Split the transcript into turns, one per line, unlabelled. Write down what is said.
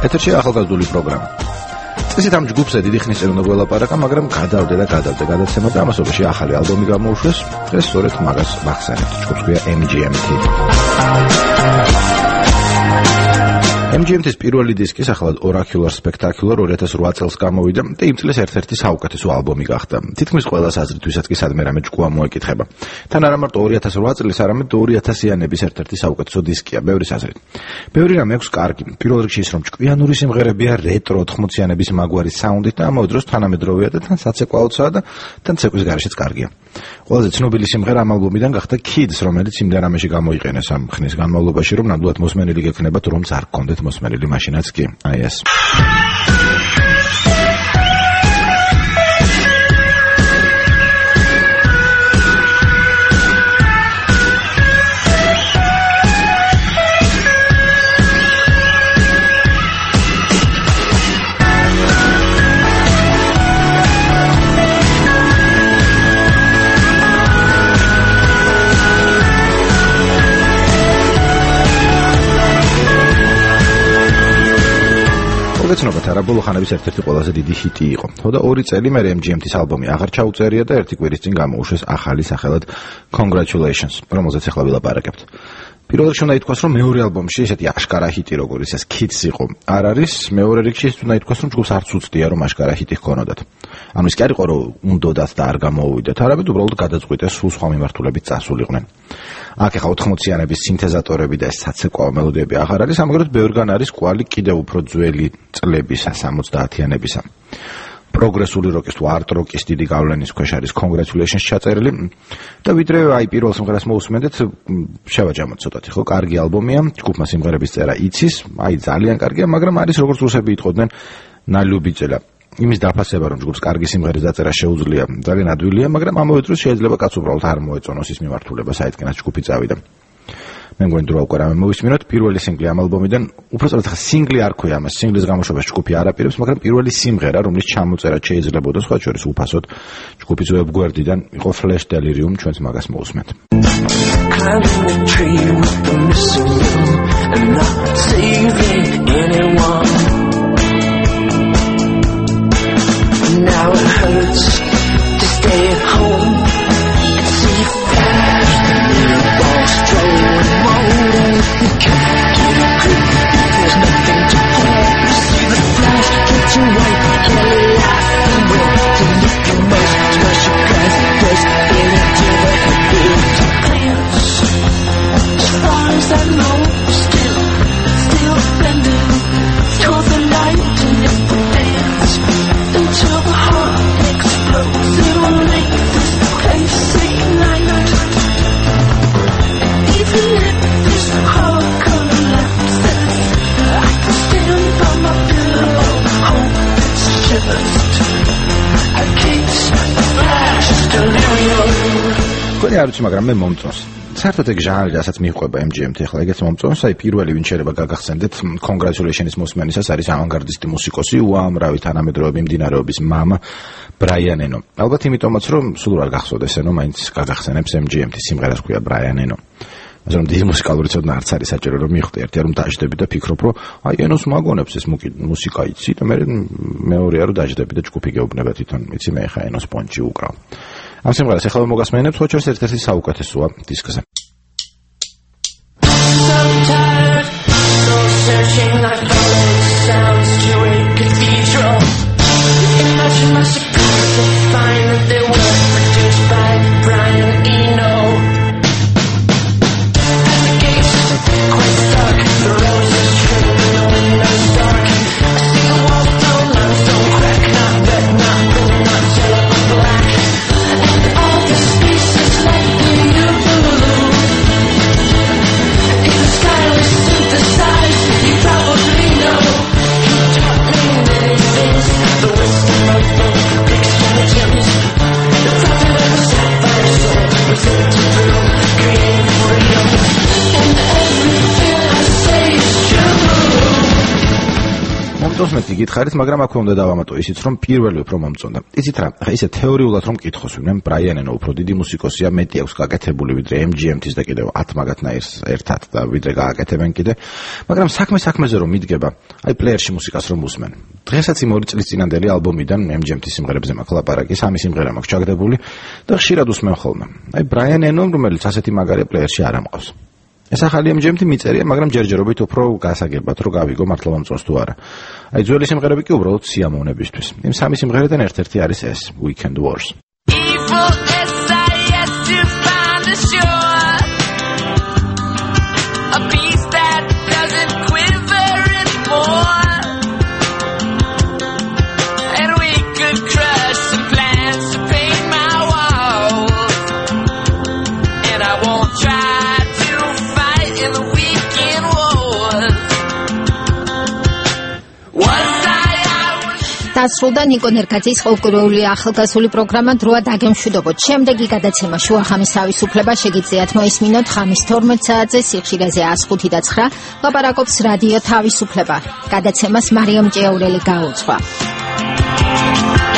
ეთერში ახალგაზრდული პროგრამა. წესით ამ ჯგუფზე დიდი ხნის წინ უნდა გველაპარაკა, მაგრამ გადავდე გადაცემა და ამასობაში ახალი ალბომი გამოუშვეს. დღეს სწორედ მაგას ვახსენებთ. ჯგუფს ქვია MGMT. MGMT-ის პირველი დისკი სახელად Oracular Spectacular 2008 წელს გამოვიდა და იმ წლის ერთ-ერთი საუკეთესო ალბომი გახდა. თითქმის ყველას აზრით, ვისაც კი სადმე რამე ჭკუა მოეკითხება. თან არა მარტო 2008 წლის, არამედ 2000-იანების ერთ-ერთი საუკეთესო დისკია, ბევრის აზრით. ბევრი რამე აქვს კარგი. პირველ რიგში ის, რომ ჭკვიანური სიმღერებია, რეტრო 80-იანების მაგვარი საუნდით და ამავე დროს თანამედროვეა და თან საცეკვაოცაა და თან ცეკვის გარეშეც კარგია. ყველაზე ცნობილი სიმღერა ამ ალბომიდან გახდა Kids, რომელიც იმდენ რამეში გამოიყენეს ამ ხნის განმავლობაში, რომ ნამდვილად მოსმენილი გექნებათ, რომც არ გქონდეთ მოსმენილი მაშინაც კი. აი ეს. მოგეცნობათ არა, ბოლო ხანების ერთ-ერთი ყველაზე დიდი ჰიტი იყო. თორე 2 წელი მერე MGMT-ის ალბომი აღარ ჩაუწერია და 1 კვირის წინ გამოუშვეს ახალი სახელად Congratulations, რომელზეც ახლა ვილაპარაკებთ. პირველ რიგში უნდა ითქვას, რომ მეორე ალბომში ესეთი აშკარა ჰიტი როგორიც ეს Kids იყო, არ არის. მეორე რიგში უნდა ითქვას, რომ ჯგუფს არც უცდია, რომ აშკარა ჰიტი ჰქონოდათ. ანუ ის კი არ იყო, რომ უნდოდათ და არ გამოუვიდათ, არამედ უბრალოდ გადაწყვიტეს სულ სხვა მიმართულებით წასულიყვნენ. აქ ახლა 80-იანების სინთეზატორები და ეს საცეკვაო მელოდიები აღარ არის, ამგვარად ბევრგან არის კვალი კიდევ უფრო ძველი წლებისა, 70-იანებისა. პროგრესული როკის თუ არტ როკის დიდი გავლენის ქვეშ არის Congratulations ჩაწერილი და ვიდრე აი პირველ სიმღერას მოусმენდეთ, შევაჯამოთ ცოტათი, ხო, კარგი ალბომია, ჯგუფმა სიმღერების წერა იცის, აი ძალიან კარგია, მაგრამ არის როგორც რუსები იტყოდნენ, ნალიუბიძელა. იმის დაფასება, რომ ჯგუფს კარგი სიმღერის დაწერა შეუძლია, ძალიან ადვილია, მაგრამ ამავე დროს შეიძლება კაც უბრალოდ არ მოეწონოს ის მიმართულება, საიდანაც ჯგუფი წავიდა. მე მგონი რომ უკვე რამე მოვისმინოთ, პირველი სინგლი ამ ალბომიდან, უბრალოდ ხა სინგლი არ ქვია ამას, სინგლის გამოშვებას ჯგუფი არ აპირებს, მაგრამ პირველი სიმღერა, რომლის ჩამოწერა შეიძლებოდა სხვა შორის უფასოდ ჯგუფის ვებგვერდიდან, იყო Flash Delirium, ჩვენც მაგას მოვუსმენთ.
Now it hurts to stay at home and see you flash the mirror ball straight and molded. You can't get a grip, there's nothing to hold. You see the flash, get your white, yellow laugh and roll. To look your most, smash your glass, burst into the abyss. Glance, as far as I know, still blending toward the light in your dance. Until the heart explodes, it will make this place ignite. Even if this heart collapses, I can stand by my pillow, hope it's just a case of flash delirium.
Თქვენი არ ვიცი, მაგრამ მე მომწონს. საერთოდ ეგ ჟანრი, რასაც მიყვება MGMT, ახლა ეგეც მომწონს, აი პირველი ვინ შეიძლება გაგახსენდეთ Congratulations მოსმენისას არის ავანგარდისტი მუსიკოსი, უამრავი თანამედროვე მიმდინარეობის მამა Brian Eno. ალბათ იმიტომაც, რომ სულ არ გახსოვდეს Eno, მაინც გაგახსენებს MGMT სიმღერას ქვია Brian Eno. ასე რომ დიდი მუსიკალური ცოდნა არც არის საჭირო, რომ მივხვდი ერთი რომ დაждები და ფიქრობ, რომ აი Enos მაგონებს ეს მუსიკა იცი და მე მეორეა რომ დაждები და ჯგუფი გეუბნება თვითონ, იცი მე ხა Enos პონჩი უკრავ. ამ სიმღერას ახლა მოგასმენებს, ხო ჩვენს ერთ-ერთი საუკეთესოა დისკზე.
All the spaces like the universe.
ამიტომ მე გითხარით, მაგრამ აქვე უნდა დავამატო ისიც, რომ პირველი უფრო მომწონდა. იცით რა, ხა ისე თეორიულად რომ მკითხოს, ვინმე Brian Eno უფრო დიდი მუსიკოსია, მეტი აქვს გაკეთებული ვიდრე MGMT-ის და კიდევ 10 მაგათნაირს ერთად და ვიდრე გააკეთებენ კიდე. მაგრამ საქმეზე რომ მიდგება, აი პლეიერში მუსიკას რომ უსმენ. დღესაც იმ 2 წლის წინანდელი ალბომიდან MGMT-ის სიმღერებზე მაქვს ლაპარაკი, 3 სიმღერა მაქვს ჩაგდებული და ხშირად უსმენ ხოლმე. აი Brian Eno, რომელიც ასეთი მაგარი პლეიერში არ ამყავს. ეს ახალი MGMT მიწერია, მაგრამ ჯერჯერობით უფრო გასაგებად რო გავიგო მართლა მომწონს თუ არა. აი ძველი სიმღერები კი უბრალოდ სიამოვნებისთვის. იმ 3 სიმღერიდან ერთ-ერთი არის ეს Weekend Wars.
დასრულდა ნიკო ნერგაძის ყოველკვირეული ახალგაზრდული პროგრამა დროა დაგემშვიდობოთ. შემდეგი გადაცემა შუახამის თავისუფლება შეგიძლიათ მოისმინოთ ხამის 12 საათზე სიხშირეზე 105 და 9 ლაპარაკობს რადიო თავისუფლება. გადაცემას მარიამ ჭიაურელი გაუძღვა.